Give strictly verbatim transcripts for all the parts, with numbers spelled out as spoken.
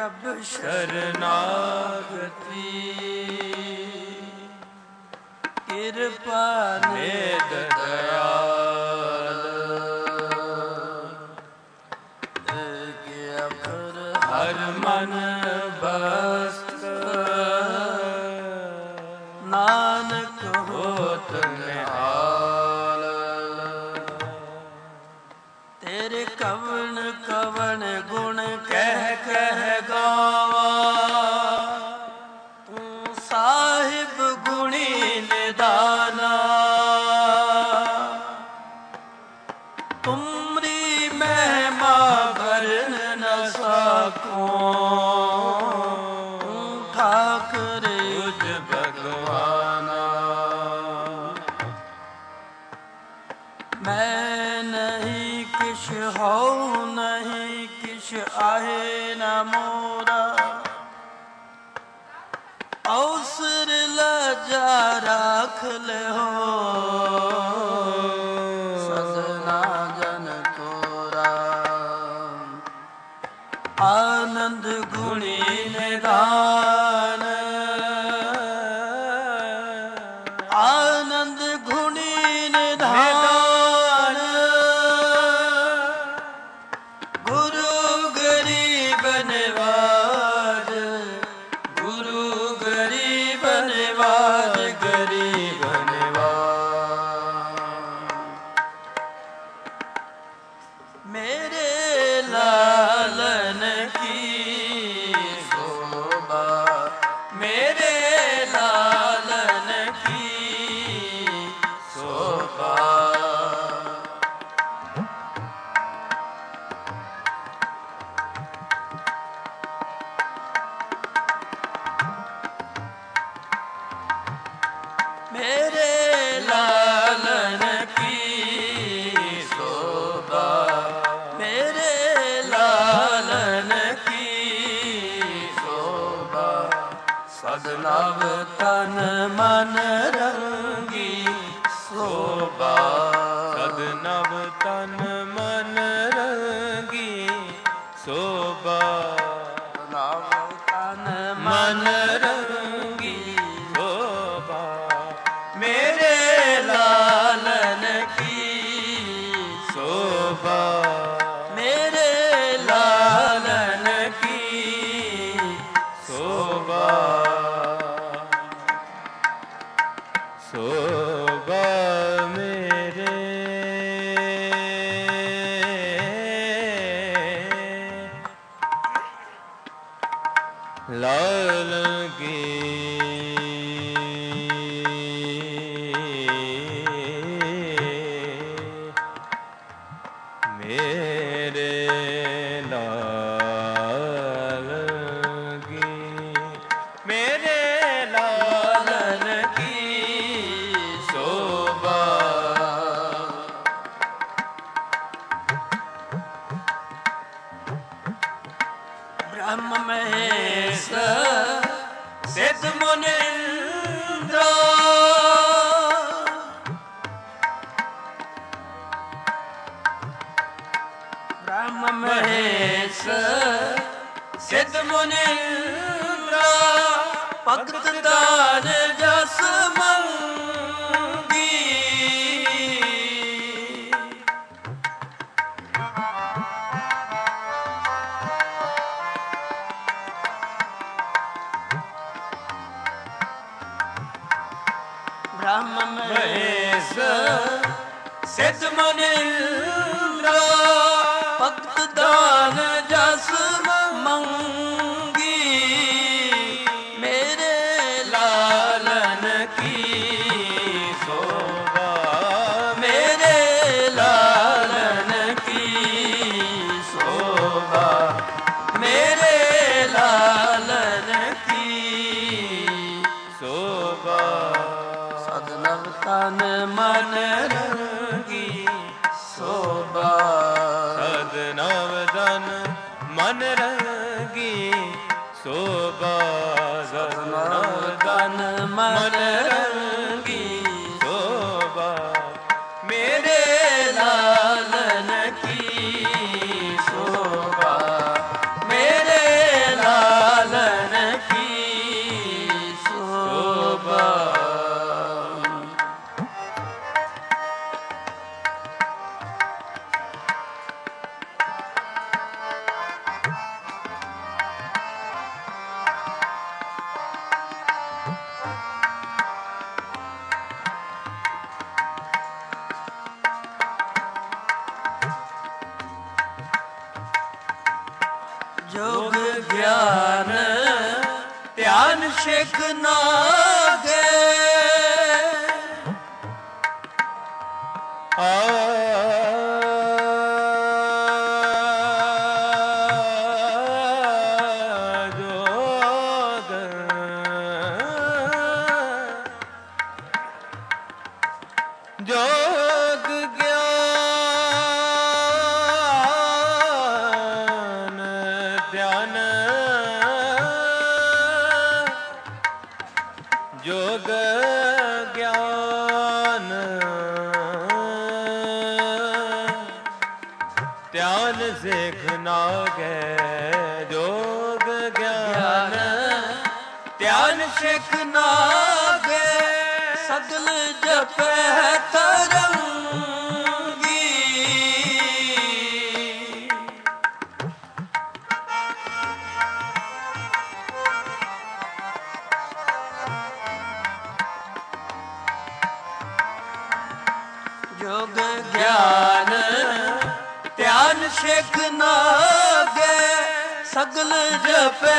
जब शरणागति कृपा निध दयाल हर मन बस्त नानक होत निहाल। तेरे कवन कवन गुण कह कह गावा तू साहिब गुणी निदाना। तुमरी महिमा वर्ण न सकूं ठाकुर उज भगवाना। मैं नहीं किश हूँ नहीं किश आहे न मोरा अवसर लजा राख ले हो सजना जन तोरा। आनंद गुणी निदान आनंद गुणी निधान। गुरु गरीब नवाज गुरु गरीब नवाज गरीब नवाज। मेरे लालन की शोभा मेरे लालन की शोभा। मेरे लालन की शोभा मेरे लालन की शोभा। सदनव तन मन रंगी शोभा सदनव तन मन रंगी शोभा। नव तन मन रंगी शोभा मेरे लालन की शोभा मेरे लालन की शोभा शोभा मेरे लाल की मेरे लाल की मेरे लालन की शोभा। ब्रह्म महेश सिद्ध मुनीन्द्र ब्रह्म महेश सिद्ध मुनीन्द्र भगत दान जस मंगी। ब्रह्म महेश सिद्ध मुनीन्द्र भगत दान जस मंगी। मेरे लालन की शोभा मेरे लालन की शोभा मेरे लालन की शोभा। सदनव तन मन रंगी शोभा सदनव तन मन रंगी शोभा सदनव तन मन रंगी शोभा मेरे लालन की शोभा मेरे लालन ਗਿਆਨ ਧਿਆਨ ਸਿਖ ਨਾਗੇ ਆ ਜੋਗ ਗਿਆਨ ਧਿਆਨ ਜੋਗ ਗਿਆਨ ਧਿਆਨ ਸਿਖ ਨਾਗੇ ਜੋਗ ਗਿਆਨ ਧਿਆਨ ਸਿਖ ਨਾਗੇ ਸਗਲ ਜਪੈ ਤਰੰਗੀ ਜੋਗ ਗਿਆਨ ਧਿਆਨ ਸਿਖ ਨਾਗੇ ਸਗਲ ਜਪੈ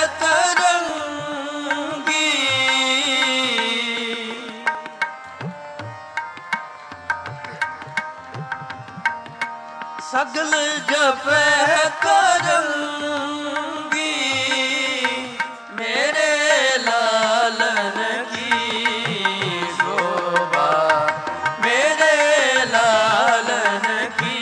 ਤਰੰਗੀ ਸਗਲ ਜਪੈ ਕਰੰਗੀ ਮੇਰੇ ਲਾਲਨ ਕੀ ਸ਼ੋਭਾ ਮੇਰੇ ਲਾਲਨ ਕੀ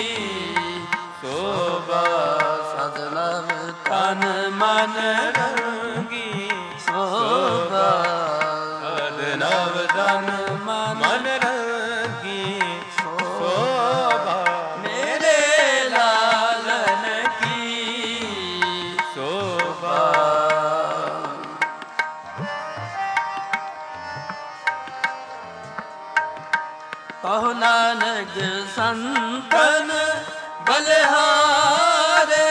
ਸ਼ੋਭਾ ਸਦਨਵ ਤਨ ਮਨ ਰੰਗੀ ਸ਼ੋਭਾ ਸਦਨਵ ਤਨ ਮਨ ਰੰਗੀ ਸ਼ੋਭਾ ਮੇਰੇ ਲਾਲਨ ਕੀ ਸ਼ੋਭਾ ਕਹੋ ਨਾਨਕ ਸੰਤਨ ਬਲਿਹਾਰੇ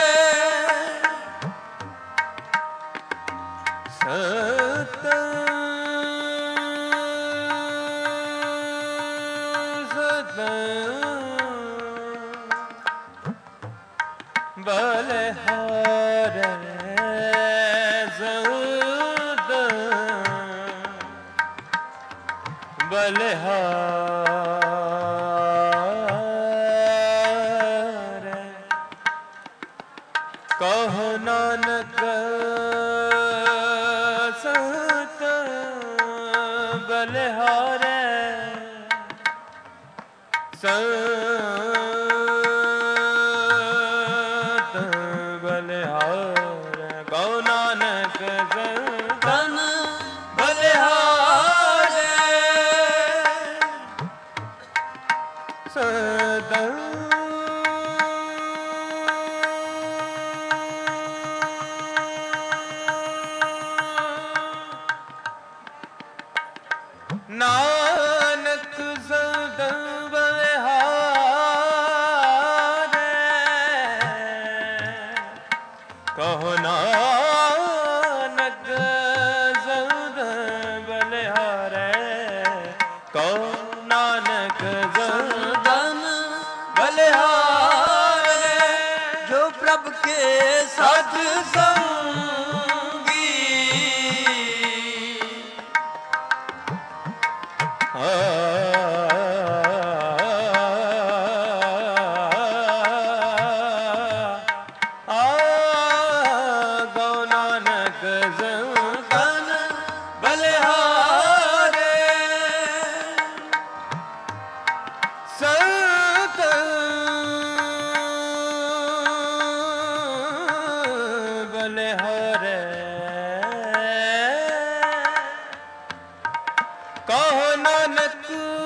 ਸਤ ਸਤ ਬਲਿਹਾਰੇ ਸਤ ਬਲਿਹਾਰੇ ਕਹੋ ਨਾਨਕ ਸਤ ਬਲਿਹਾਰੇ ਸਤ ਬਲਿਹਾਰੇ ਕਹੋ ਨਾਨਕ ਤਨ ਬਲਿਹਾਰੇ ਸਦਾ ਨਾਨਕ ਸਦਾ ਬਲਿਹਾਰੇ ਕਹੋ ਨਾਨਕ ਸਦਾ ਬਲਿਹਾਰੇ ਕਹੋ ਨਾਨਕ ਦਨ ਬਲਿਹਾਰੇ ਜੋ ਪ੍ਰਭ ਕੇ ਸਾਧ ਸੰਗੀ ਗੋ ਨਾਨਕ ਦਨ ਬਲਿਹਾਰੇ ਸਤ ਬਲਿਹਾਰੇ ਕਹੋ ਨਾਨਕ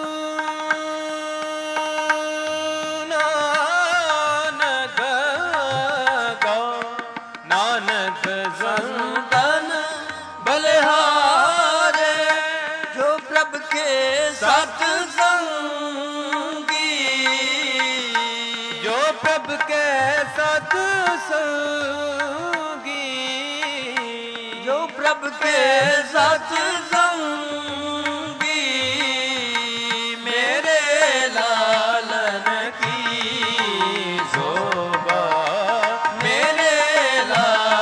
ਨਾਨਕ ਕਹੋ ਨਾਨਕ ਸੰਤਨ ਬਲਿਹਾਰੇ ਜੋ ਪ੍ਰਭ ਕੇ ਸਤ ਸੰਗੀ ਜੋ ਪ੍ਰਭ ਕੇ ਸਤ ਸੰਗੀ ਜੋ ਪ੍ਰਭ ਕੇ ਸਤ ਸੰਗੀ ਮੇਰੇ ਲਾਲਨ ਕੀ ਸ਼ੋਭਾ ਮੇਰੇ ਲਾਲਨ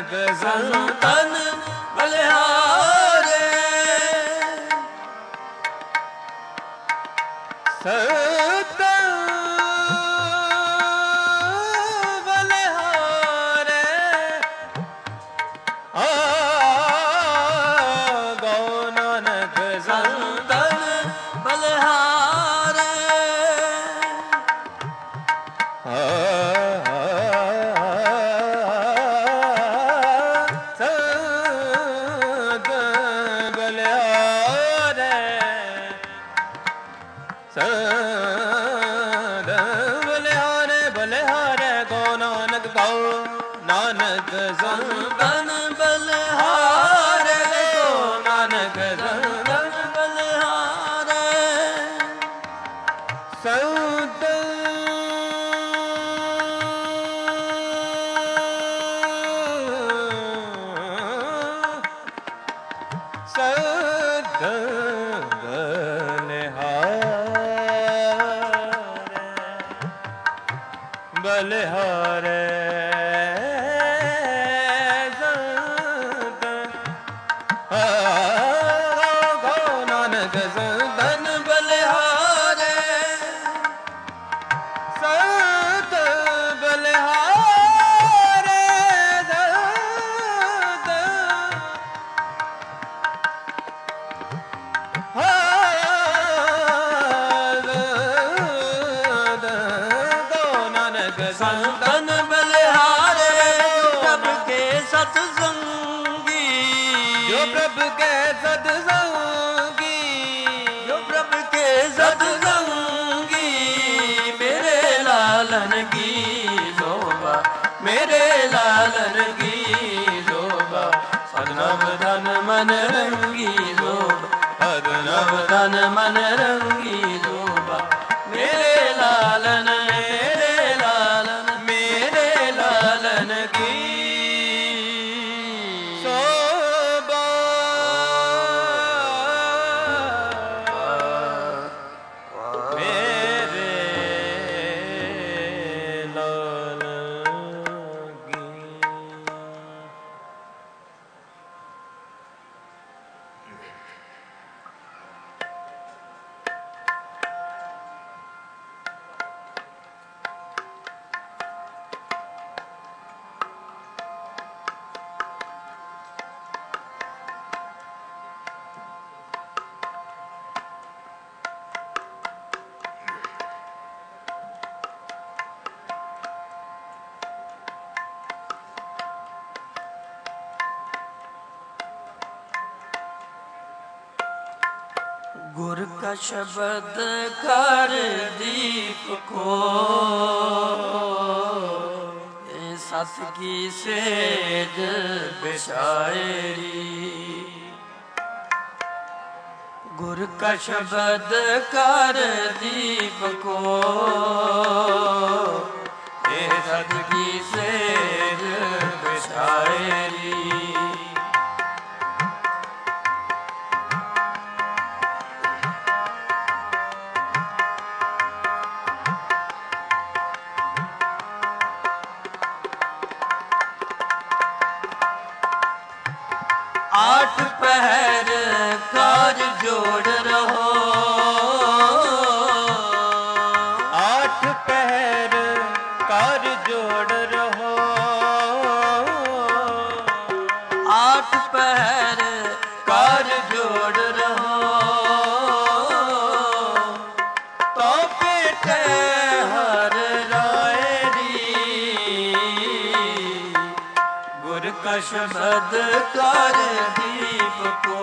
ਨਾਨਕ ਸੰਤਨ ਬਲਿਹਾਰੇ ਸੰਤਨ ਬਲਿਹਾਰੇ ਆ ਗੋ ਨਾਨਕ ਸੰਤਨ ਬਲਿਹਾਰੇ ਨਾਨਕ ਸੰਤਨ ਬਲਿਹਾਰੇ ਗੋ ਨਾਨਕ ਸੰਤਨ ਬਲਿਹਾਰੇ ਸੰਤਨ ਬਲਿਹਾਰੇ ਸੰਤ ਗੋ ਨਾਨਕ ਸੰਤਨ ਬਲਿਹਾਰੇ ਸੰਤ ਬਲਿਹਾਰੇ ਸੰਤ ਸੰਤਨ ਬਲਿਹਾਰੇ ਪ੍ਰਭ ਕੇ ਸਤ ਸੰਗੀ ਜੋ ਪ੍ਰਭ ਕੇ ਸਤ ਸੰਗੀ ਜੋ ਪ੍ਰਭ ਕੇ ਸਤ ਸੰਗੀ ਮੇਰੇ ਲਾਲਨ ਕੀ ਸੋਭਾ ਮੇਰੇ ਲਾਲਨ ਕੀ ਸੋਭਾ ਸਦਨਮ ਧਨ ਮਨ ਰੰਗੀ ਸੋਭਾ ਸਦਨਮ ਧਨ ਮਨ ਰੰਗੀ ਸੋਭਾ ਮੇਰੇ ਲਾਲਨ ਮੇਰੇ ਲਾਲਨ ਮੇਰੇ ਲਾਲਨ ਕੀ ਸੋਭਾ ਮੇਰੇ ਲਾਲਨ ਕੀ ਗੁਰ ਕਾ ਸ਼ਬਦ ਕਰ ਦੀਪ ਕੋ ਇਹ ਸਤ ਕੀ ਸੇਜ ਬਿਸਾਇਰੀ ਗੁਰ ਕਾ ਸ਼ਬਦ ਕਰ ਦੀਪ ਕੋ ਇਹ ਸਤ ਕੀ ਸੇਜ ਬਿਸਾਇਰੀ आठ पहर कार जोड़ रहो आठ पहर कार जोड़ रहो आठ पहर कार जोड़ रहो तो पेटे हर रायरी गुर का शब्द कर दीप को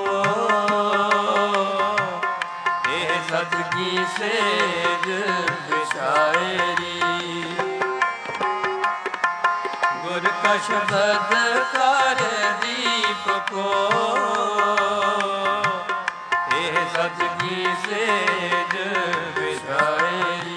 ये सदगी सेज बिसायरी गुर का शब्द कर दीप को ये सदगी सेज बिसायरी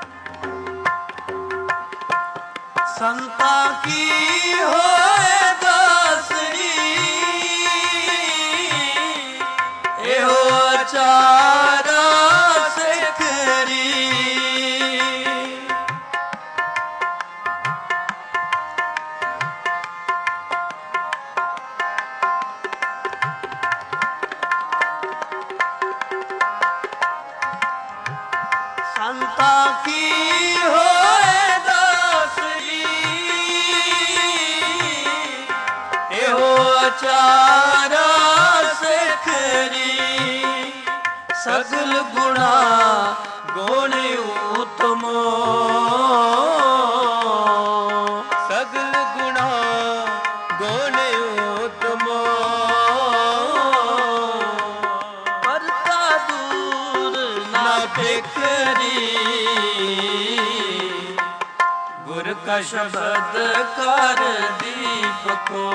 संता की होए ਕੀ ਹੋਏ ਦਾਸਰੀ, ਇਹੋ ਅਚਾਰਾ ਸਿਖਰੀ, ਸਗਲ ਗੁਣਾ ਗੁਣ ਉਤਮੋ, ਸਗਲ ਗੁਣਾ ਗੁਣ ਉਤਮੋ, ਪਰਤਾ ਦੂਰ ਨਾ ਬਿਖਰੀ, ਗੁਰ ਕਾ ਸ਼ਬਦ ਕਰ ਦੀਪਕੋ,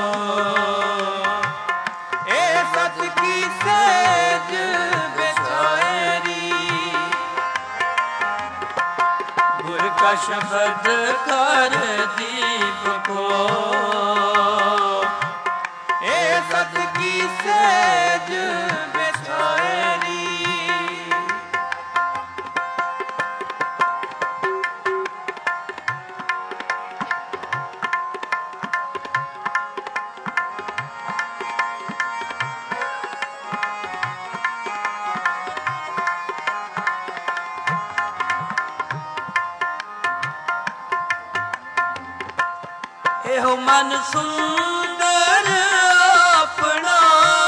ਇਹ ਸਤ ਕੀ ਸੇਜ ਵਿਚਾਰੀ, ਗੁਰ ਕਾ ਸ਼ਬਦ ਕਰ ਦੀਪਕੋ, ਇਹ ਸਤ ਕੀ ਸੇਜ ਵਿਚਾਰੀ। ਇਹੋ ਮਨ ਸੁੰਦਰ ਆਪਣਾ,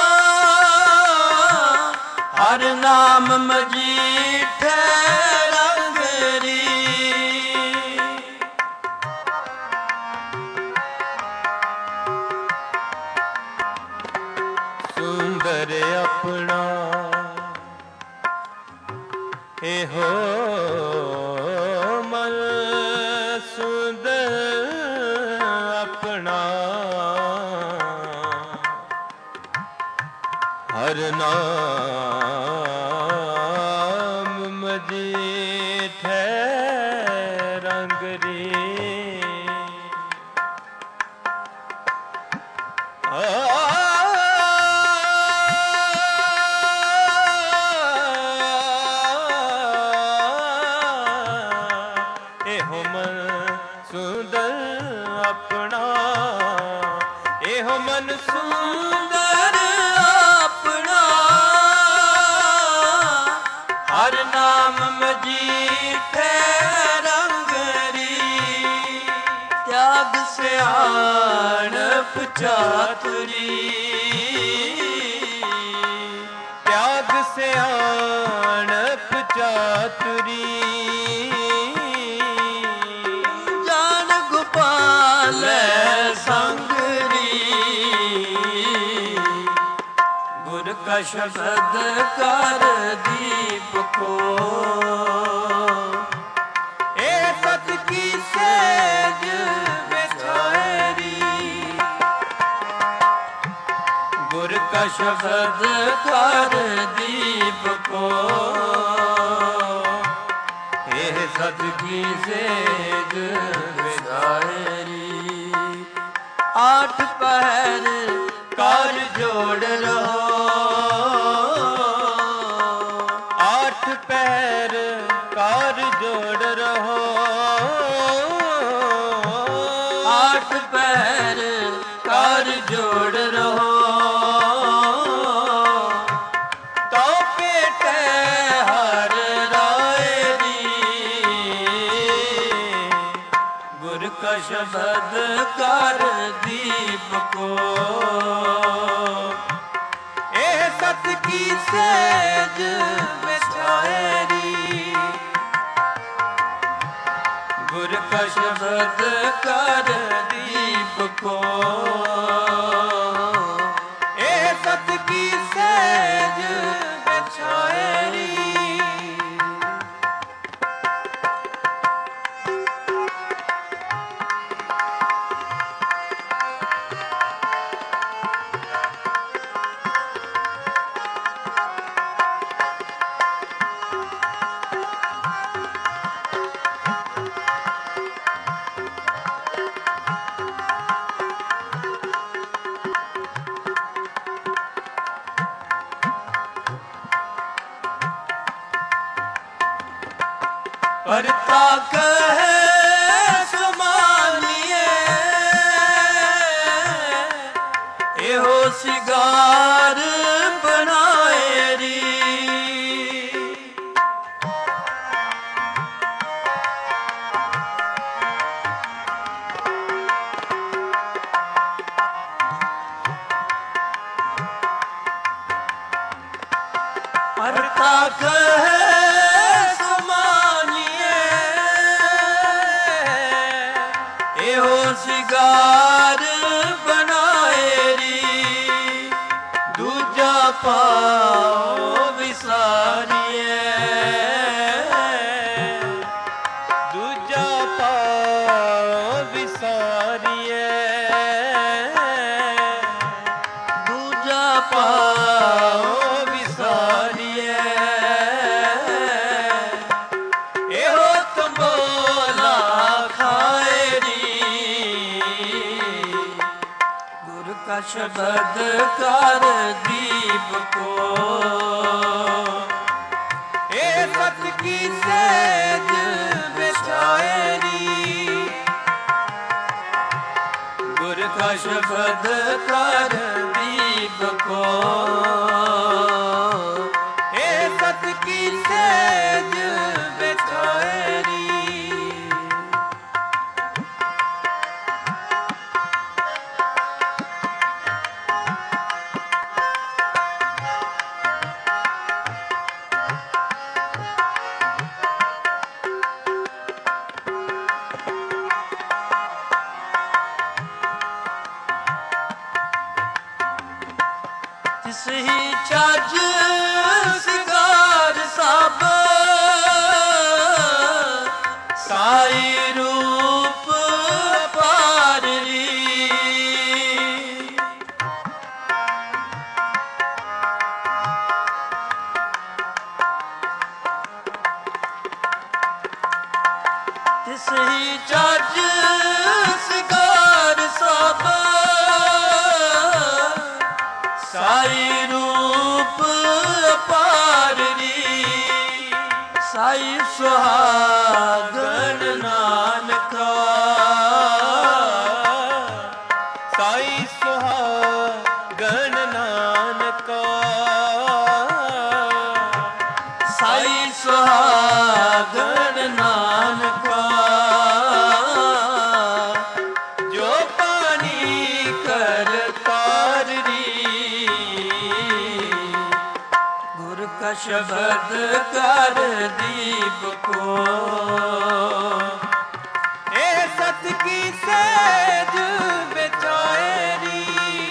ਹਰ ਨਾਮ ਮਜੀਠੇ ਰੰਗਰੀ, ਸੁੰਦਰ ਆਪਣਾ ਇਹੋ ਮਨ ਸੁੰਦਰ ਆਪਣਾ, ਹਰ ਨਾਮ ਮਜੀਠੇ ਰੰਗਰੀ, ਇਹੋ ਮਨ ਸੁੰਦਰ ਆਪਣਾ, ਇਹੋ ਮਨ ਸੁੰਦਰ ਆਪਣਾ, ਹਰ ਨਾਮ ਮਜੀਠੇ ਰੰਗਰੀ, ਤਿਆਗ ਸਿਆਣਪ ਚਾਤੁਰੀ, ਤਿਆਗ ਸਿਆਣਪ ਚਾਤੁਰੀ, ਜਾਨ ਗੋਪਾਲ ਸੰਗਰੀ, ਗੁਰ ਕਾ ਸ਼ਬਦ ਕਰ ਦੀਪਕੋ, ਇਹ ਸਤ ਕੀ ਸੇਜ ਵਿਚਾਰੀ, ਗੁਰ ਕਾ ਸ਼ਬਦ ਕਰ ਦੀਪਕੋ, ਇਹ ਸਤ ਕੀ ਸੇਜ ਵਿਚਾਰੀ, ਆਠ ਪਹਿਰ ਕਰ ਜੋੜ ਰਹੋ, ਆਠ ਪਹਿਰ ਕਰ ਜੋੜ ਰਹੋ, ਆਠ ਪਹਿਰ ਕਰ ਜੋੜ ਰਹੋ, ਤੋ ਪੇਟੇ ਹਰ ਰਾਏ ਦੀ, ਗੁਰ ਕਾ ਸ਼ਬਦ ਕਰ ਦੀਪਕੋ, ਇਹ ਸਤ ਕੀ ਸੇਜ ਵਿਚਾਰੀ, ਗੁਰ ਕਾ ਸ਼ਬਦ ਕਰ ਦੀਪਕੋ, ਇਹ ਸਤ ਕੀ ਸੇਜ ਵਿਚਾਰੀ। परता कहे समानिए एहो सिगार बनाए री का शब्द कर दीप को, ए सत की सेज बिछाएरी। गुर का शब्द कर दीप को, ए सत की सेज बिछाएरी। तिस ही चज सिगार सब, साई रूप पाररी। तिस ही चज सिगार सब, साई रूप पाररी। साई सुहागन नानका, साई सुहागन नानका, साई सुहागन नानका। जो पानी कर ताररी। गुर का शब्द कर दीप को, ए सत की सेज बिछाएरी।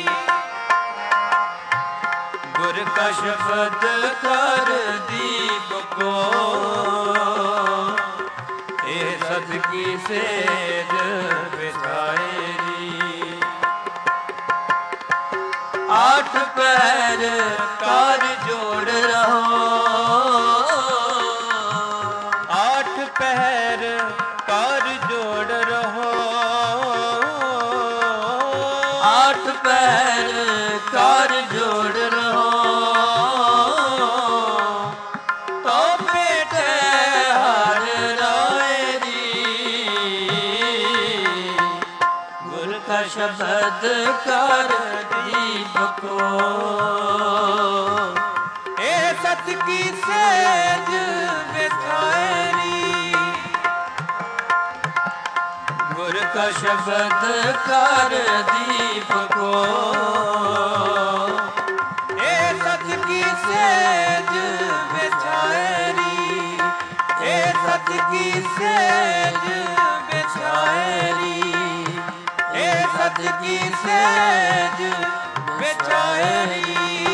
गुर का शब्द कर दीप को, ए सत की सेज बिछाएरी। आठ पैर कार जोड़ रहो, आठ पहर कर जोड़ रहो। आठ पैर कार जोड़ रहो, तो बेटे हर रायरी। गुर का शब्द कर दीप को, ए सत की सेज बिछाएरी। गुर का शब्द कर दीप को, ए सत की सेज बिछाएरी। ए सत की सेज बिछाएरी। ए सत की सेज बिछाएरी।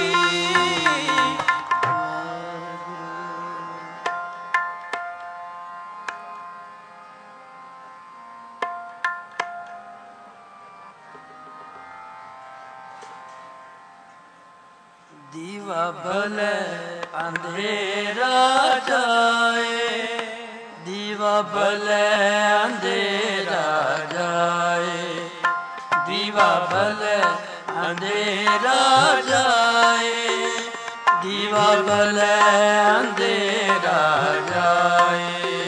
दीवा भले अंधेरा जाए, दीवा भले अंधेरा जाए। दीवा भले अंधेरा जाए, दीवा भले अंधेरा जाए।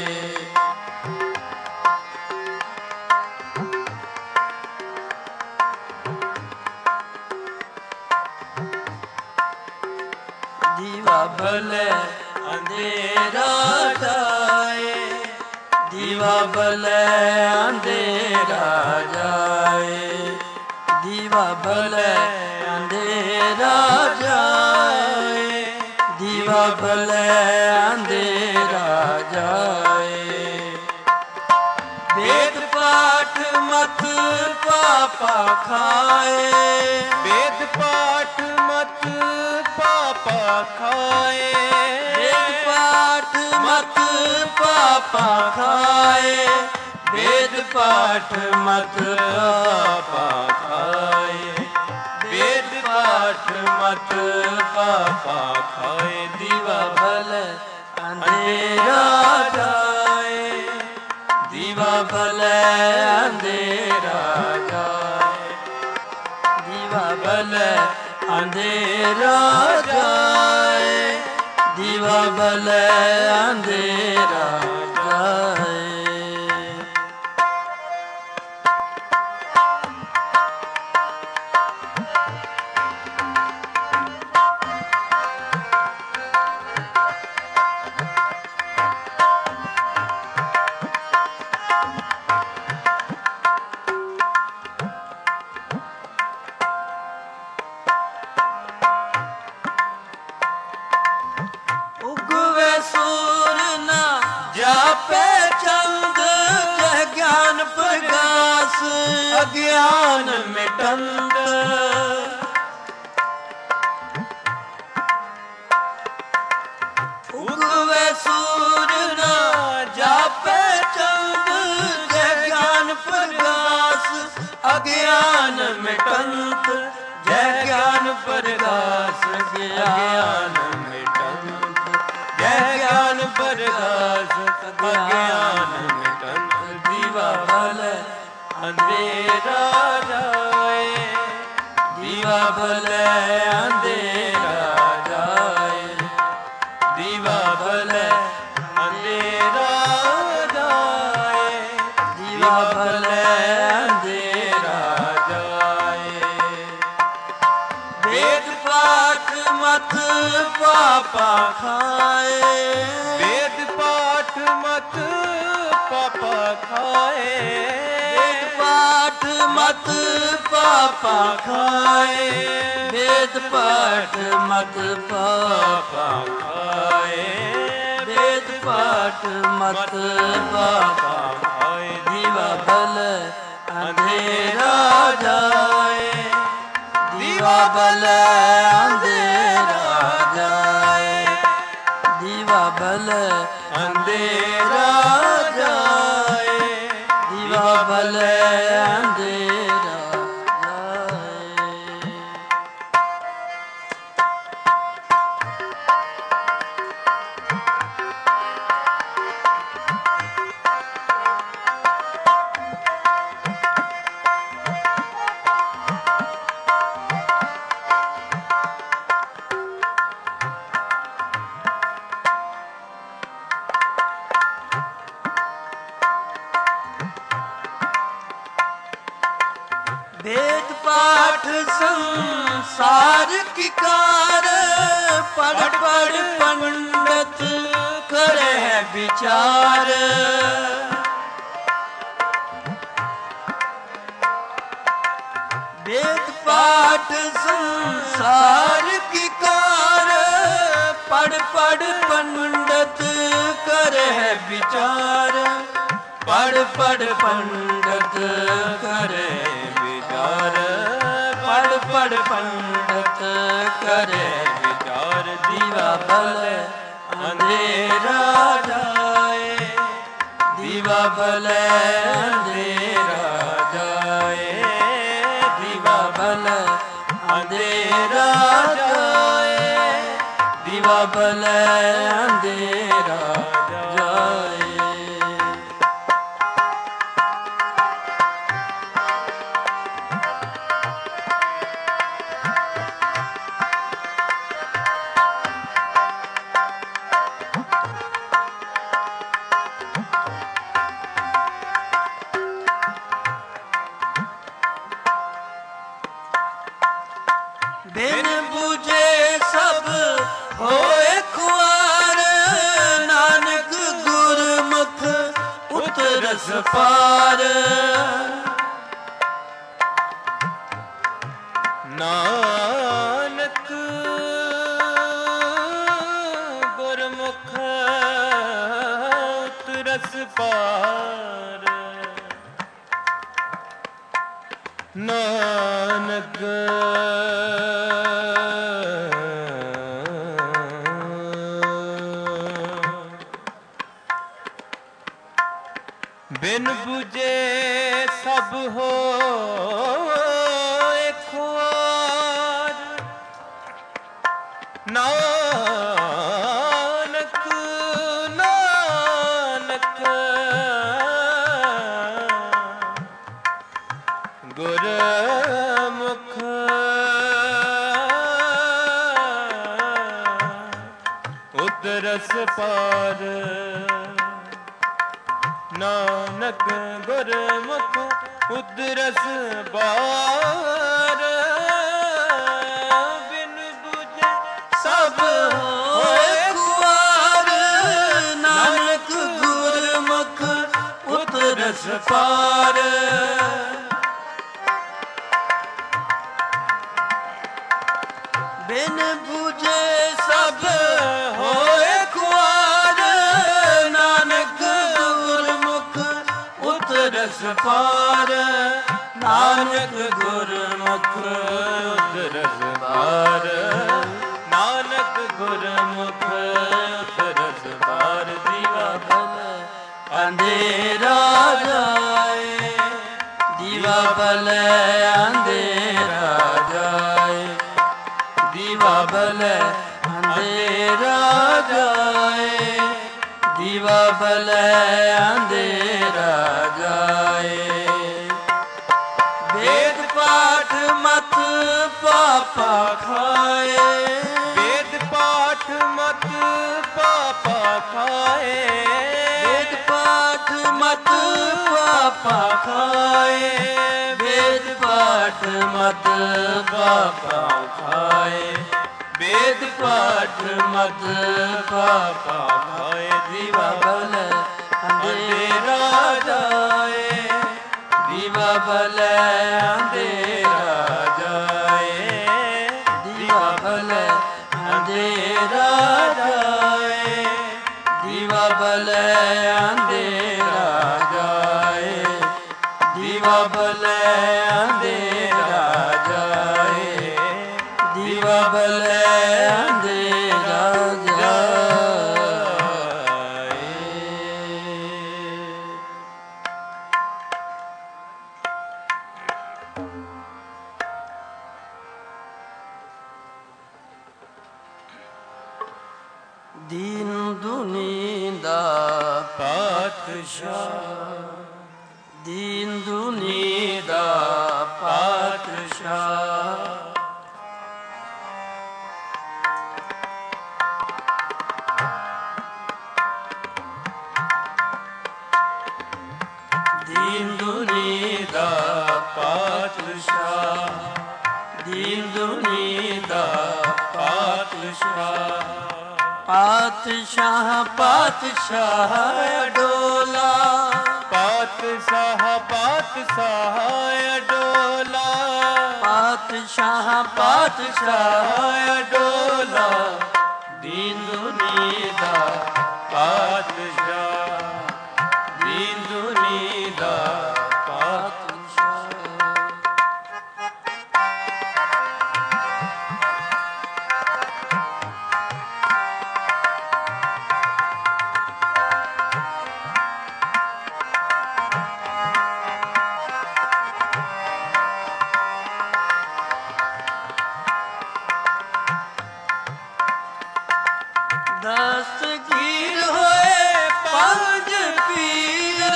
दीवा भले अंधेरा जाए, दीवा भले अंधेरा जाए। दीवा भले अंधेरा जाए, दीवा भले अंधेरा जाए। वेद पाठ मत पापा खाए, वेद पाठ मत पापा खाए। वेद पाठ मत पापा खाए, वेद पाठ मत पापा खाए। वेद पाठ मत पापा खाए। दीवा भले अंधेरा जाए, दीवा भले अंधेरा जाए। दीवा ਅੰਧੇਰਾ ਜਾਏ, ਦੀਵਾ ਬਲੇ ਅੰਧੇਰਾ ਜਾਏ। ਸੂਰ ਨਾ ਜਾਪੇ ਚੰਦ, ਜਹ ਗਿਆਨ ਪ੍ਰਗਾਸ ਅਗਿਆਨ ਮਿਟੰਦ। ਉਗਵੇ ਸੂਰ ਨਾ ਜਾਪੇ ਚੰਦ, ਜਹ ਗਿਆਨ ਪ੍ਰਗਾਸ ਅਗਿਆਨ ਮਿਟੰਦ। ਜਹ ਗਿਆਨ ਪ੍ਰਗਾਸ ਅਗਿਆਨ ਗਿਆਨ ਪ੍ਰਗਾਸ ਅਗਿਆਨ ਮਿਟੰਦ। ਦੀਵਾ ਬਲੇ ਅੰਧੇਰਾ ਜਾਏ, ਦੀਵਾ ਬਲੇ ਅੰਧੇਰਾ ਜਾਏ, ਦੀਵਾ ਬਲੇ ਅੰਧੇਰਾ ਜਾਏ, ਦੀਵਾ ਬਲੇ ਅੰਧੇਰਾ ਜਾਏ। ਵੇਦ ਪਾਠ ਮਤ ਪਾਪਾ ਖਾਏ, ਵੇਦ ਪਾਠ ਮਤ ਪਾਪਾ ਖਾਏ, ਵੇਦ ਪਾਠ ਮਤ ਪਾਪਾ ਖਾਏ, ਵੇਦ ਪਾਠ ਮਤ ਪਾਪਾ ਖਾਏ, ਵੇਦ ਪਾਠ ਮਤ ਪਾਪਾ ਖਾਏ। ਦੀਵਾ ਬਲੇ ਅੰਧੇਰਾ ਜਾਏ, ਦੀਵਾ ਬਲੇ ਅੰਧੇਰਾ ਜਾਏ, ਦੀਵਾ ਬਲੇ ਅੰਧੇਰਾ ਜਾਏ, ਦੀਵਾ ਬਲੇ ਅੰਧੇਰਾ ਜਾਏ। वेद पाठ संसार की कार, पढ़ पढ़ पंडित करे है विचार। वेद पाठ संसार की कार, पढ़ पढ़ पंडित करे है विचार। पढ़ पढ़ पंडित करे विचार, पढ़ पढ़ पंडित करे विचार। दीवा बले अंधेरा जाए, दीवा बले अंधेरा जाए, दीवा बले अंधेरा जाए, दीवा बले अंधेरा जाए। बिन बूझे सब होए खुआर, नानक गुरमुख उतरस पार। नानक गुरमुख उतरस पार। नानक बिन बुझे सब हो खुआर। नानक नानक गुरमुख ਪਾਰ। ਨਾਨਕ ਗੁਰਮੁਖ ਉਦਰਸ ਬਾਰ। ਬਿਨ ਬੁਝੇ ਸਭ ਹੋਏ ਖੁਆਰ। ਨਾਨਕ ਗੁਰਮੁਖ ਉਤਰਸ ਪਾਰ। ਬਿਨ ਬੁਝੇ ਸਭ ਹੋਏ ਖੁਆਰ। ਨਾਨਕ ਗੁਰਮੁਖ ਉਤਰਸ ਪਾਰ। ਨਾਨਕ ਗੁਰਮੁਖ ਉਦਰਸ ਪਾਰ। ਨਾਨਕ ਗੁਰਮੁਖ ਉਦਰਸ ਪਾਰ। ਦੀਵਾ ਬਲ ਅੰਧੇਰਾ ਜਾਏ। ਦੀਵਾ ਬਲ ਅੰਧੇਰਾ ਜਾਏ। ਦੀਵਾ ਬਲ ਅੰਧੇਰਾ ਜਾਏ। ਦੀਵਾ ਬਲ ਅੰਧੇਰਾ ਜਾਏ। ਵੇਦ ਪਾਠ ਮਤ ਪਾਪਾ ਖਾਏ। ਵੇਦ ਪਾਠ ਮਤ ਪਾਪਾ ਖਾਏ। ਵੇਦ ਪਾਠ ਮਤ ਪਾਪਾ ਖਾਏ। ਵੇਦ ਪਾਠ ਮਤ ਪਾਪਾ ਖਾਏ। ਵੇਦ ਪਾਠ ਮਤ ਪਾਪਾ ਖਾਏ। ਦੀਵਾ ਬਲ ਅੰਧੇਰਾ ਜਾਏ। ਦੀਵਾ ਬਲ ਅੰਧੇਰਾ ਜਾਏ। ਦੀਵਾ ਬਲ ਅੰਧੇਰਾ ਜਾਏ। ਦੀਵਾ ਬਲ ਅੰਧੇਰਾ ਜਾਏ। ਦੀਵਾ ਬਲ ਅੰਧੇਰਾ ਜਾਏ। ਦੀਵਾ ਬਲ ਅੰਧੇਰਾ ਜਾਏ। ਦੀਨ ਦੁਨੀ ਦਾ ਪਾਤਸ਼ਾਹ। ਦੀਨ ਦੁਨੀ ਦਾ ਪਾਤਸ਼ਾਹ। ਦੀਨ ਦੁਨੀ ਦਾ ਪਾਤਸ਼ਾਹ। ਦੀਨ ਦੁਨੀ ਦਾ ਪਾਤਸ਼ਾਹ। ਪਾਤਸ਼ਾਹ ਪਾਤਸ਼ਾਹ ਡੋਲਾ। ਪਾਤਸ਼ਾਹ ਪਾਤਸ਼ਾਹ ਡੋਲਾ। ਪਾਤਸ਼ਾਹ ਪਾਤਸ਼ਾਹ ਡੋਲਾ। ਦੀਨ ਦੁਨੀ ਦਾ ਪਾਤਸ਼ਾਹ। ਦੀਨ ਦੁਨੀ ਦਾ ਪਾਤਸ਼ਾਹ। ਦਸਤਗੀਰ ਹੋਏ ਪੰਜ ਪੀਰ।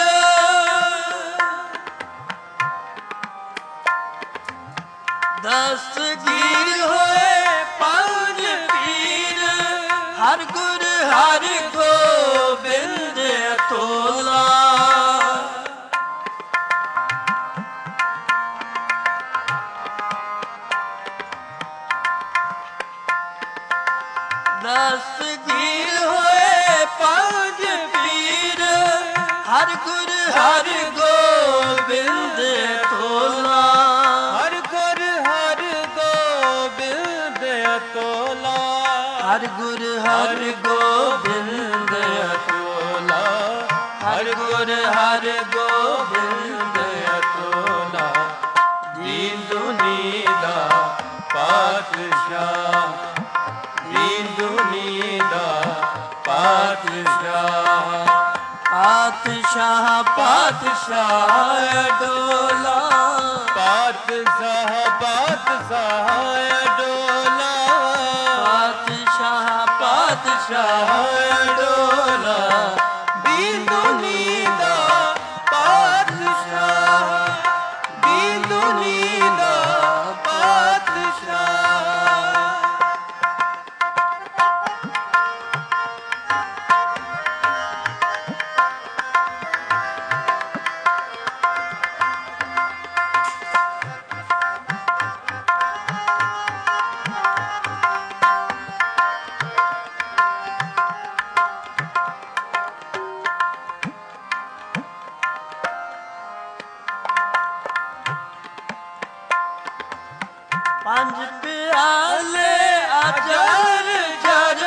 ਦਸਤਗੀਰ ਹੋਏ ਪੰਜ ਪੀਰ। ਹਰ ਗੁਰ ਹਰ ਗੋਬਿੰਦ ਤੋਲਾ। ਦਸਤਗੀਰ ਹੋਏ ਪੰਜ ਪੀਰ। ਹਰ ਗੁਰ ਹਰ ਗੋਬਿੰਦ ਤੋਲਾ। ਹਰ ਗੁਰ ਹਰ ਗੋਬਿੰਦ ਅਤੋਲਾ। ਹਰ ਗੁਰ ਹਰ ਗੋਬਿੰਦ ਅਤੋਲਾ। ਹਰ ਗੁਰ ਹਰ ਗੋਬਿੰਦ ਅਤੋਲਾ। ਦੀਨ ਦੁਨੀ ਦਾ ਪਾਤਸ਼ਾਹ। ਦੀਨ ਦੁਨੀ ਦਾ ਪਾਤਸ਼ਾਹ। ਪਾਤਸ਼ਾਹ ਪਾਤਸ਼ਾਹ ਡੋਲਾ। ਪਾਤਸ਼ਾਹ ਪਾਤਸ਼ਾਹ ਡੋਲਾ। ਪਾਤਸ਼ਾਹ ਪਾਤਸ਼ਾਹ ਡੋਲਾ। ਦੀਨ ਦੁਨੀ ਦਾ ਪਾਤਸ਼ਾਹ। ਦੀਨ ਦੁਨੀ ਦਾ ਪਾਤਸ਼ਾਹ। ਪੰਜ ਪਿਆਲੇ ਅਜਰ ਜਰ,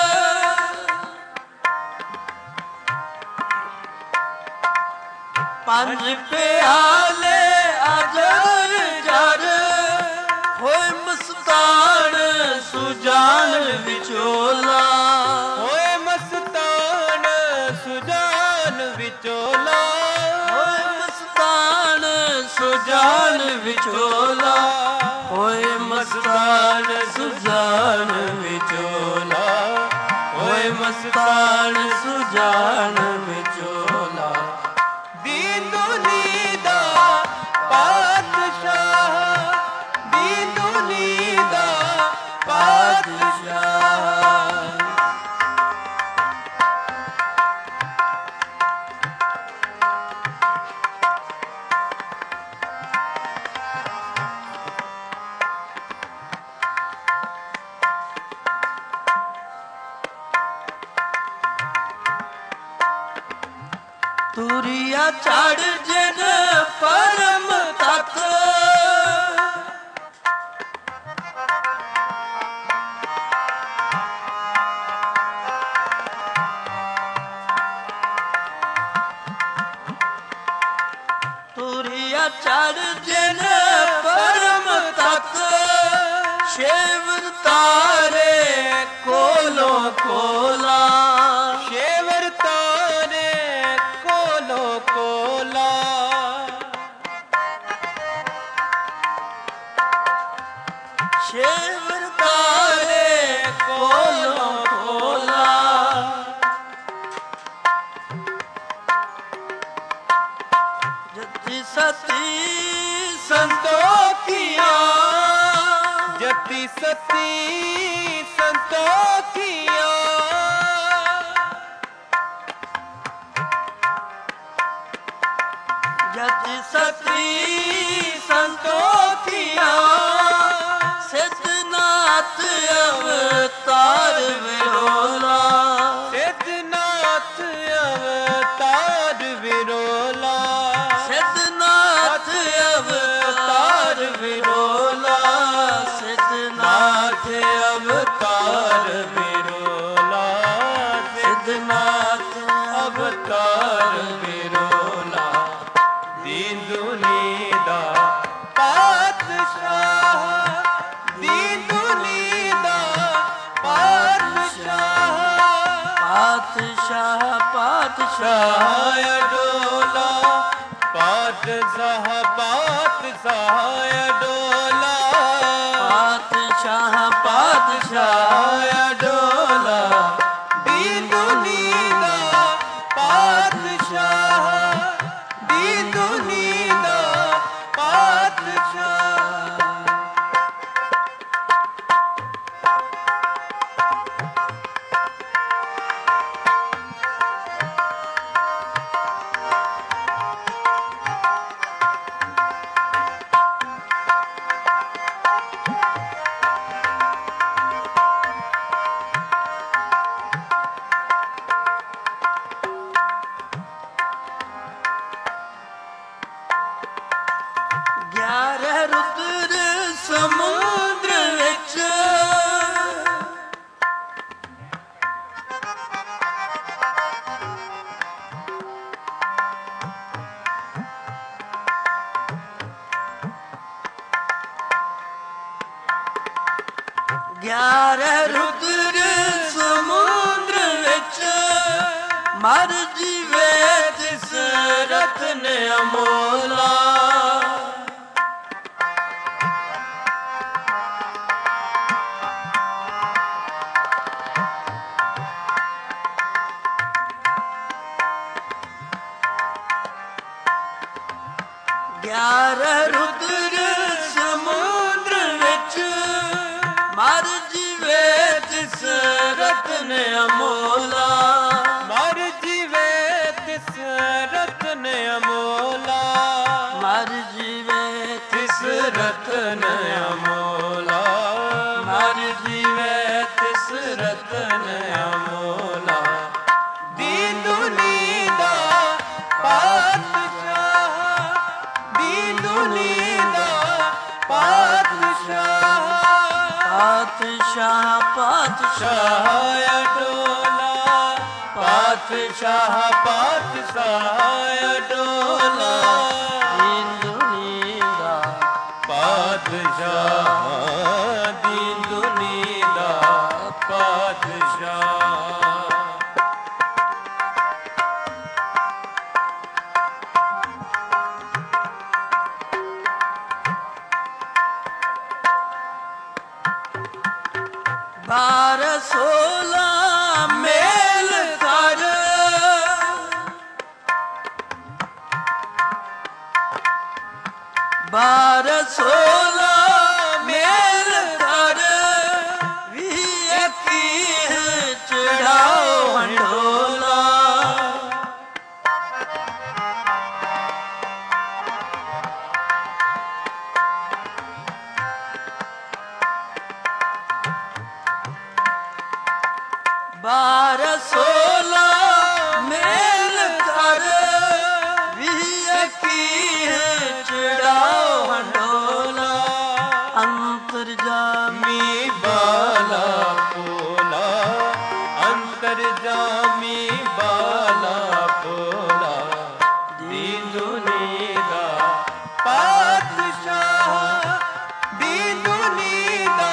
ਪੰਜ ਪਿਆਲੇ ਅਜਰ ਜਰ, ਹੋਏ ਮਸਤਾਨ ਸੁਜਾਨ ਵਿਚੋਲਾ, ਹੋਏ ਮਸਤਾਨ ਸੁਜਾਨ ਵਿਚੋਲਾ, ਹੋਏ ਮਸਤਾਨ ਸੁਜਾਨ ਵਿਚੋਲਾ, ਹੋਏ ਮਸਤਾਨ ਸੁਜਾਨ ਵਿਚੋਲਾ, ਹੋਏ ਮਸਤਾਨ ਸੁਜਾਨ ਵਿਚੋਲਾ। ਦੀਨ ਦੁਨੀ ਦਾ ਪਾਤਸ਼ਾਹ, ਦੀਨ ਦੁਨੀ ਦਾ ਪਾਤਸ਼ਾਹ। ਤੁਰਿਆ ਚੜ ਜਿਨ ਪਰਮ ਤਤ, ਤੁਰਿਆ ਚੜ ਜਿਨ ਪਰਮ ਤਤ, ਸ਼ੇਵਰ ਤਾਰੇ ਕੋਲੋ ਕੋਲਾ, ਸ਼ੇਵਰ ਤਾਰੇ ਕੋਲੋ ਕੋਲਾ, ਸ਼ੇਵਰ ਤਾਰੇ ਕੋਲੋ ਕੋਲਾ, ਜਤੀ ਸਤੀ ਸੰਤੋਖੀਆਂ, ਜਤੀ ਸਤੀ ਸੰਤੋਖੀਆਂ, ਜਤੀ ਸਤੀ ਸੰਤੋਖੀਆਂ, ਸਿੱਧਨਾਥ ਅਵਤਾਰ ਵਿਰੋਲਾ, ਸਿੱਧਨਾਥ ਅਵਤਾਰ ਵਿਰੋਲਾ, ਸਿੱਧਨਾਥ ਅਵਤਾਰ ਵਿਰੋਲਾ, ਸਿੱਧਨਾਥ ਅਵਤਾਰ ਵਿਰੋਲਾ, ਸਿੱਧਨਾਥ ਅਵਤਾਰ ਵਿਰੋਲਾ। ਦੀਨ ਦੁਨੀ ਦਾ ਪਾਤਸ਼ਾਹ, ਦੀਨ ਦੁਨੀ ਦਾ ਪਾਤਸ਼ਾਹ, ਪਾਤਸ਼ਾਹ ਪਾਤਸ਼ਾਹ ਪਾਤਸ਼ਾਹ ਡੋਲਾ, ਪਾਤਸ਼ਾਹ ਪਾਤਸ਼ਾਹ ਡੋਲਾ, ਪਾਤਸ਼ਾਹ ਪਾਤਸ਼ਾਹ ਡੋਲਾ। ਦੀਨ ਦੁਨੀ ਦਾ ਪਾਤਸ਼ਾਹ, ਦੀਨ ਦੁਨੀ ਦਾ ਪਾਤਸ਼ਾਹ। ਗਿਆਰਹ ਰੁਦਰ ਸਮੁੰਦਰ ਵਿੱਚ, ਗਿਆਰਹ ਰੁਦਰ ਸਮੁੰਦਰ ਵਿੱਚ, ਮਰ ਜੀਵੇ ਤਿਸ ਰਤਨ ਅਮੋਲਾ, ਗਿਆਰਹ ਰੁਦਰ ਸਮੁੰਦਰ ਵਿੱਚ, ਮਰ ਜੀਵੇ ਤਿਸ ਰਤਨ ਅਮੋਲਾ, ਮਰ ਜੀਵੇ ਤਿਸ ਰਤਨ ਅਮੋਲਾ, ਮਰ ਜੀਵੇ ਤਿਸ ਰਤਨ ਅਮੋਲਾ, ਮਰ ਜੀਵੇ ਤਿਸ ਰਤਨ ਅਮੋਲਾ। ਦੀਨ ਦੁਨੀ ਦਾ ਪਾਤਸ਼ਾਹ, ਦੀਨ ਦੁਨੀ ਦਾ ਪਾਤਸ਼ਾਹ। ਪਾਤਸ਼ਾਹ ਪਾਤਸ਼ਾਹ ਅਡੋਲਾ ਪਾਤਸ਼ਾਹ ਪਾਤਸ਼ਾਹ ਅਡੋਲਾ ਦੀਨ ਦੁਨੀ ਦਾ ਪਾਤਸ਼ਾਹ ਦੀਨ ਦੁਨੀ ਦਾ ਪਾਤਸ਼ਾਹ ਬਾਰ੍ਹਾਂ ਸੋਲਾਂ ਮੇਲ ਕਰ ਬਾਰ੍ਹਾਂ ਸੋਲਾਂ ਮੇਲ ਕਰ ਵੀਹ ਇੱਕੀ ਚੜਾਓ ਹੰਡੋਲਾ ਬਾਰ੍ਹਾਂ ਸੋਲਾਂ ਮੇਲ ਕਰ ਵੀਹ ਇੱਕੀ ਚੜਾਓ ਹੰਡੋਲਾ ਅੰਤਰਜਾਮੀ ਬਾਲਾ ਭੋਲਾ ਅੰਤਰਜਾਮੀ ਬਾਲਾ ਭੋਲਾ ਦੀਨ ਦੁਨੀ ਦਾ ਪਾਤਸ਼ਾਹ ਦੀਨ ਦੁਨੀ ਦਾ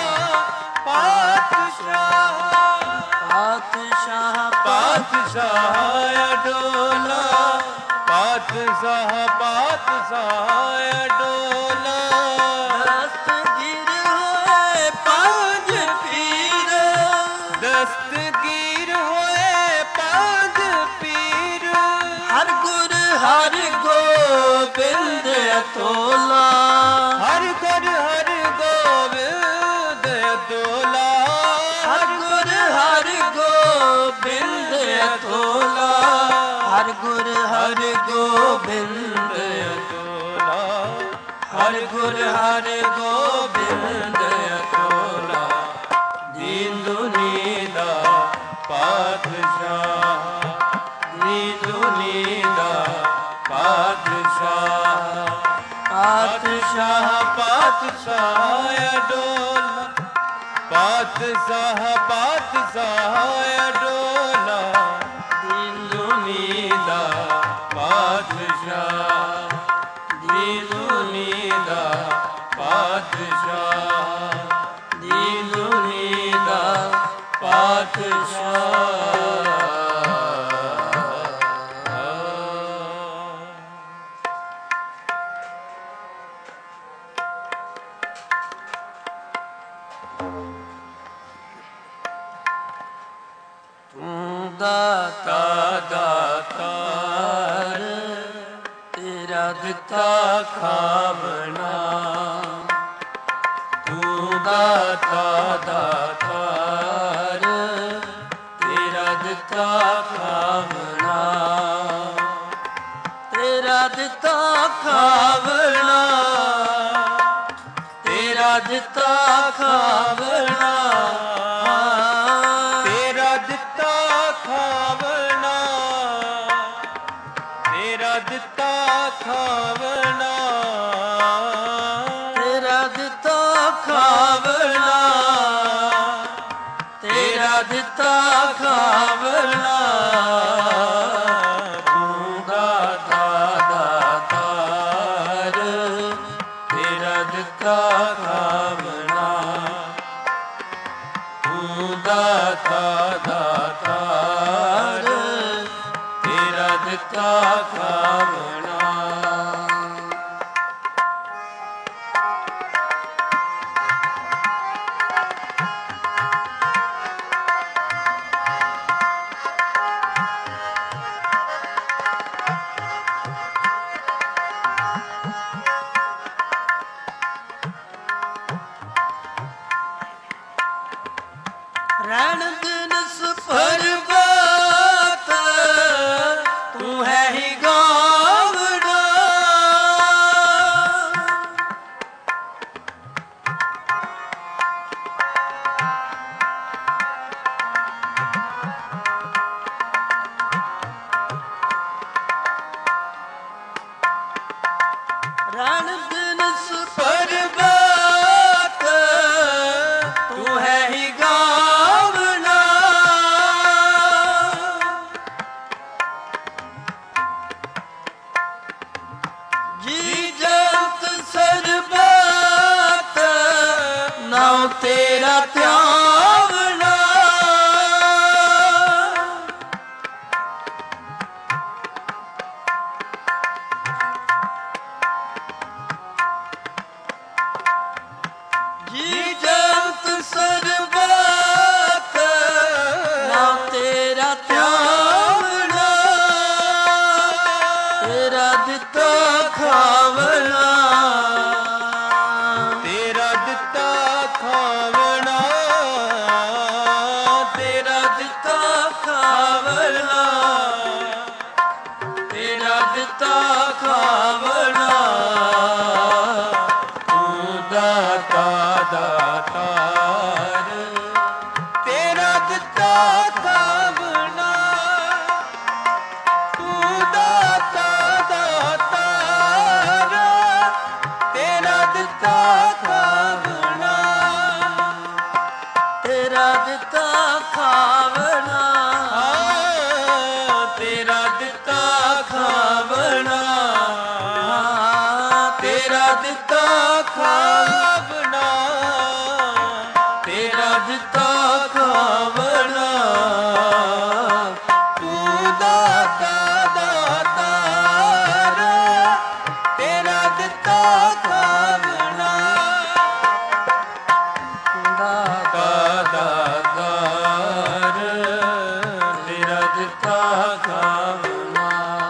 ਪਾਤਸ਼ਾਹ ਪਾਤਸ਼ਾਹ ਪਾਤਸ਼ਾਹ ਅਡੋਲਾ ਪਾਤਸ਼ਾਹ ਪਾਤਸ਼ਾਹ ਅਡੋਲਾ ਦਸਤਗੀਰ ਹੋਏ ਪੰਜ ਪੀਰ ਦਸਤਗੀਰ ਹੋਏ ਪੰਜ ਪੀਰ ਹਰ ਗੁਰ ਹਰ ਗੋਬਿੰਦ ਅਤੋਲਾ ਹਰ ਗੁਰ ਹਰ ਗੋਬਿੰਦ ਅਤੋਲਾ ਹਰ ਗੁਰ ਹਰ ਗੋਬਿੰਦ ਅਤੋਲਾ ਹਰ ਗੁਰ ਹਰ ਗੋਬਿੰਦ ਅਤੋਲਾ ਹਰ ਗੁਰ ਹਰ ਗੋਬਿੰਦ ਅਤੋਲਾ ਦੀਨ ਦੁਨੀ ਦਾ ਪਾਤਸ਼ਾਹ ਦੀਨ ਦੁਨੀ ਦਾ ਪਾਤਸ਼ਾਹ ਪਾਤਸ਼ਾਹ ਪਾਤਸ਼ਾਹ ਅਡੋਲਾ ਪਾਤਸ਼ਾਹ ਪਾਤਸ਼ਾਹ ਅਡੋਲਾ ਦੀਨ ਦੁਨੀ ਦਾ ਪਾਤਸ਼ਾਹ ਦੀਨ ਦੁਨੀ ਦਾ ਪਾਤਸ਼ਾਹ ਦੀਨ ਦੁਨੀ ਦਾ ਪਾਤਸ਼ਾਹ ਤੂੰ ਦਾਤਾ ਦਾਤਾਰ ਤੇਰਾ ਦਿੱਤਾ ਖਾਵਣਾ ਤੂੰ ਦਾਤਾ ਦਾਤਾਰ ਤੇਰਾ ਦਿੱਤਾ ਖਾਵਣਾ ਤੇਰਾ ਦਿੱਤਾ ਖਾਵਣਾ ਤੇਰਾ ਦਿੱਤਾ ਖਾਵਣਾ ਤੇਰਾ ਦਿੱਤਾ ਖਾਵਣਾ ਤੇਰਾ ਦਿੱਤਾ ਖਾਵਣਾ ਤੇਰਾ ਦਿੱਤਾ ਖਾਵਣਾ ਤੇਰਾ ਦਿੱਤਾ ਖਾਵਣਾ ਤੂੰ ਦਾਤਾ ਦਾਤਾਰ ਤੇਰਾ ਦਿੱਤਾ ਖਾਵਣਾ ਤੂੰ ਦਾਤਾ ਦਾਤਾਰ ਤੇਰਾ ਦਿੱਤਾ ਖਾਵਣਾ ਰਣ ਦਿਨ ਸੁਪਰਬਾਤ ਤੂੰ ਹੈ ਹੀ ਗਾਵੜਾ ਰਣ ਦਿਨ ਸੁਪਰਬਾਤ ਤੂੰ ਹੈ ਤੇਰਾ ਧਿਆਵਣਾ ਜੀ ਜੰਤ ਸਰਬਤ ਨਾਮ ਤੇਰਾ ਧਿਆਵਣਾ ਤੇਰਾ ਦਿੱਤਾ ਖਾਵਣਾ ਤੇਰਾ ਦਿੱਤਾ ਖਾਵਣਾ ਤੇਰਾ ਦਿੱਤਾ ਖਾਵਣਾ ਤੇਰਾ ਦਿੱਤਾ ਖਾਵਣਾ ਤੂੰ ਦਾਤਾ ਦਾਤਾਰ ਤੇਰਾ ਦਿੱਤਾ ਖਾਵਣਾ ਤੂੰ ਦਾਤਾ ਦਾਤਾਰ ਤੇਰਾ ਦਿੱਤਾ ਖਾਵਣਾ ਤੇਰਾ ਦਿੱਤਾ ਖਾਵਣਾ ਤੇਰਾ ਦਿੱਤਾ ਖਾਵਣਾ ਤੇਰਾ ਦਿੱਤਾ ਖਾਵਣਾ ਤੇਰਾ ਦਿੱਤਾ ਖਾਵਣਾ ਤੂੰ ਦਾਤਾ ਦਾਤਾਰ ਤੇਰਾ ਦਿੱਤਾ ਖਾਵਣਾ ਦਾਤਾ ਦਾਤਾਰ ਤੇਰਾ ਦਿੱਤਾ ਖਾਵਣਾ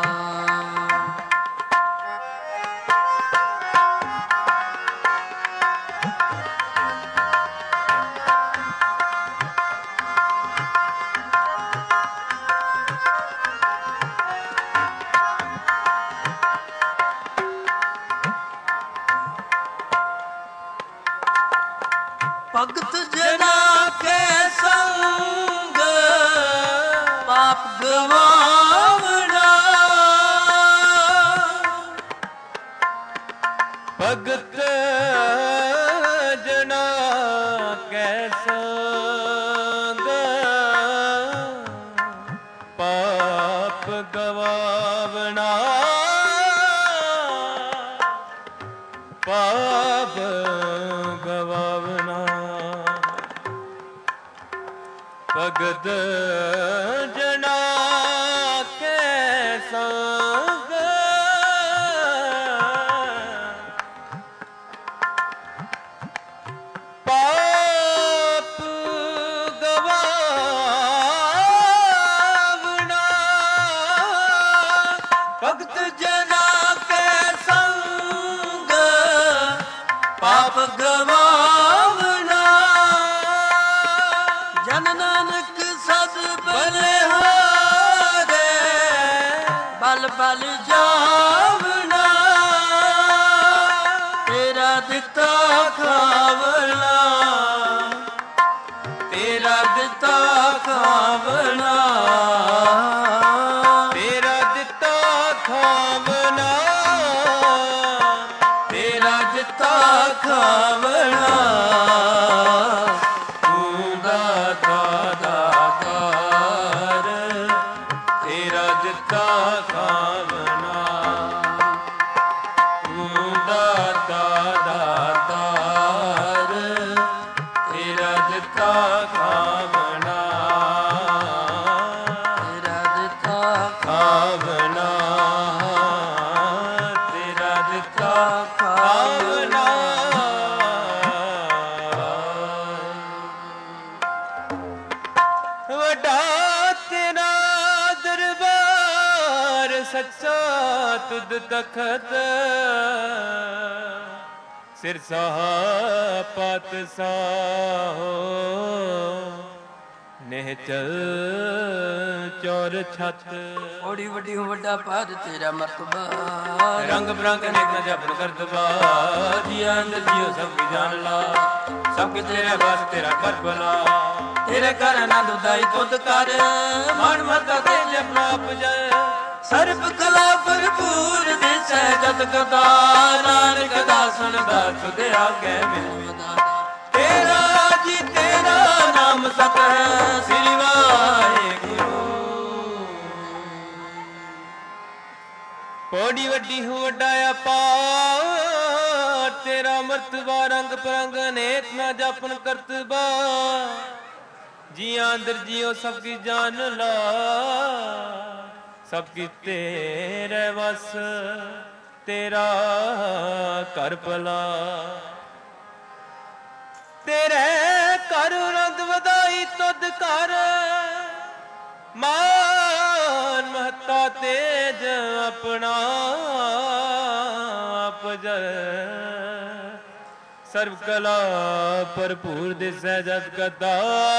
ਭਗਤ ਜਨਾ ਕੇ ਸੰਗ ਪਾਪ ਗਵਾਵਣਾ ਭਗਤ ਜਨਾ ਕੈ ਸੰਗ ਪਾਪ ਗਵਾਵਣਾ ਪਾਪ ਗਵਾਵਣਾ ਭਗਤ ਜਨਾ ਕੈ ਸੰਗ ਪਾਪ ਗਵਾਵਣਾ ਭਗਤ ਜਨਾ ਕੇ ਸੰਗ ਪਾਪ ਗਵਾਵਣਾ ਜਨ ਨਾਨਕ ਸਦ ਬਲਿਹਾਰੇ ਬਲ ਬਲ ਜਾਵਣਾ ਤੇਰਾ ਦਿੱਤਾ ਖਾਵਣਾ ਤੇਰਾ ਦਿੱਤਾ ਖਾਵਣਾ ਤੇਰਾ ਦਿੱਤਾ ਖਾਵਣਾ ਤੇਰਾ ਦਿੱਤਾ ਖਾਵਣਾ ਤੂੰ ਦਾਤਾ ਦਾਤਾਰ ਤੇਰਾ ਦਿੱਤਾ ਖਾਵਣਾ ਤੂੰ ਦਾਤਾ ਦਾਤਾਰ ਤੇਰਾ ਦਿੱਤਾ ਖਾਵਣਾ ਤੇਰਾ ਦਿੱਤਾ ਖਾਵਣਾ ਤੇਰਾ ਦਿੱਤਾ ਖਾਵਣਾ ਵੱਡਾ ਤੇਰਾ ਦਰਬਾਰ ਸੱਚਾ ਤੁਧ ਤਖਤ ਸਿਰ ਸਾਹ ਪਤ ਸਾਹੋ ਨਿਹਚਲ ਚੌਰ ਛਤ ਓੜੀ ਵੱਡੀ ਹੋ ਵੱਡਾ ਪਾਦ ਤੇਰਾ ਮਰਤਬਾ ਰੰਗ ਬਰੰਗ ਅਨੇਕ ਨ ਜਪਨ ਕਰਤਬਾ ਜੀਆਂ ਅੰਦਰ ਜੀਓ ਸਭ ਕੀ ਜਾਣ ਲਾ ਸਭ ਕੇ ਤੇਰੇ ਬਸ ਤੇਰਾ ਕਰ ਬਲਾ ਤੇਰੇ ਕਰ ਆਨੰਦ ਉਦਾਈ ਤੁਧ ਕਰ ਮਨ ਮਤਾ ਤੇ ਜਪਨਾ ਪਜੈ ਸਰਬ ਕਲਾ ਭਰਪੂਰ ਦਿਸੈ ਜਤ ਕਥਾ ਨਾਨਕ ਦਾਸਨ ਦਾ ਤੁਧ ਆਗੇ ਮਿਲਦਾ ਤੇਰਾ ਜੀ ਤੇਰਾ ਨਾਮ ਸਤ ਹੈ ਸ੍ਰੀ ਵਾਹਿਗੁਰੂ ਪੌੜੀ ਵੱਡੀ ਹੋ ਵੱਡਾ ਅਪਾਰ ਤੇਰਾ ਮਰਤਬਾ ਰੰਗ ਪਰੰਗ ਅਨੇਕ ਨਾ ਜਾਪਨ ਕਰਤਬਾ ਜੀਆਂ ਅੰਦਰ ਜੀਓ ਸਭ ਕੀ ਜਾਨ ਲਾ ਸਭ ਕੀ ਤੇਰੇ ਵਸ ਤੇਰਾ ਘਰ ਭਲਾ ਤੇਰੇ ਘਰ ਰੰਗ ਵਧਾਈ ਤੁਧ ਕਰ ਮਾਨ ਮਹਤਾ ਤੇਜ ਆਪਣਾ ਆਪਜਰ ਸਰਬ ਕਲਾ ਭਰਪੂਰ ਦਿਸੈ ਜਤ ਕਤਾ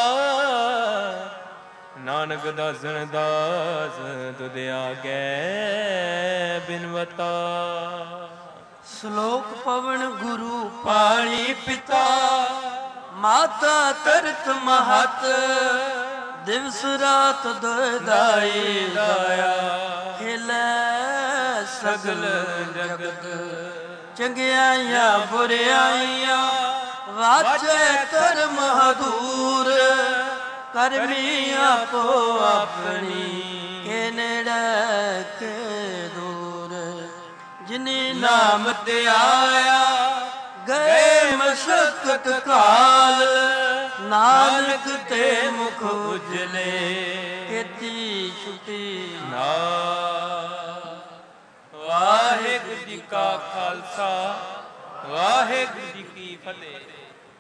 ਨਾਨਕ ਦਾਸਨ ਦਾਸ ਤੁਧ ਆਗੇ ਬਿਨਵਤਾ। ਸ਼ਲੋਕ ਪਵਨ ਗੁਰੂ ਪਾਣੀ ਪਿਤਾ ਮਾਤਾ ਤਰਤ ਮਹਤ ਦਿਵਸ ਰਾਤ ਦੁਇਦਾਈ ਦਾਇਆ ਖਿਲੇ ਸਗਲ ਜਗਤ ਚੰਗਿਆਈਆਂ ਬੁਰਿਆਈਆਂ ਵਾਚੇ ਕਰਮ ਹਦੂਰ ਕਰਮੀ ਆਪੋ ਆਪਣੀ ਕੇ ਨੇੜੇ ਕੇ ਦੂਰ ਜਿਨੀ ਨਾਮ ਤੇ ਆਇਆ ਗਏ ਮਸ਼ਕਤ ਕਾਲ ਨਾਨਕ ਤੇ ਮੁਖ ਉਜਲੇ ਕੀਤੀ ਛੁਟੀ ਨਾ। ਵਾਹਿਗੁਰੂ ਜੀ ਕਾ ਖਾਲਸਾ ਵਾਹਿਗੁਰੂ ਜੀ ਕੀ ਫਤਿਹ।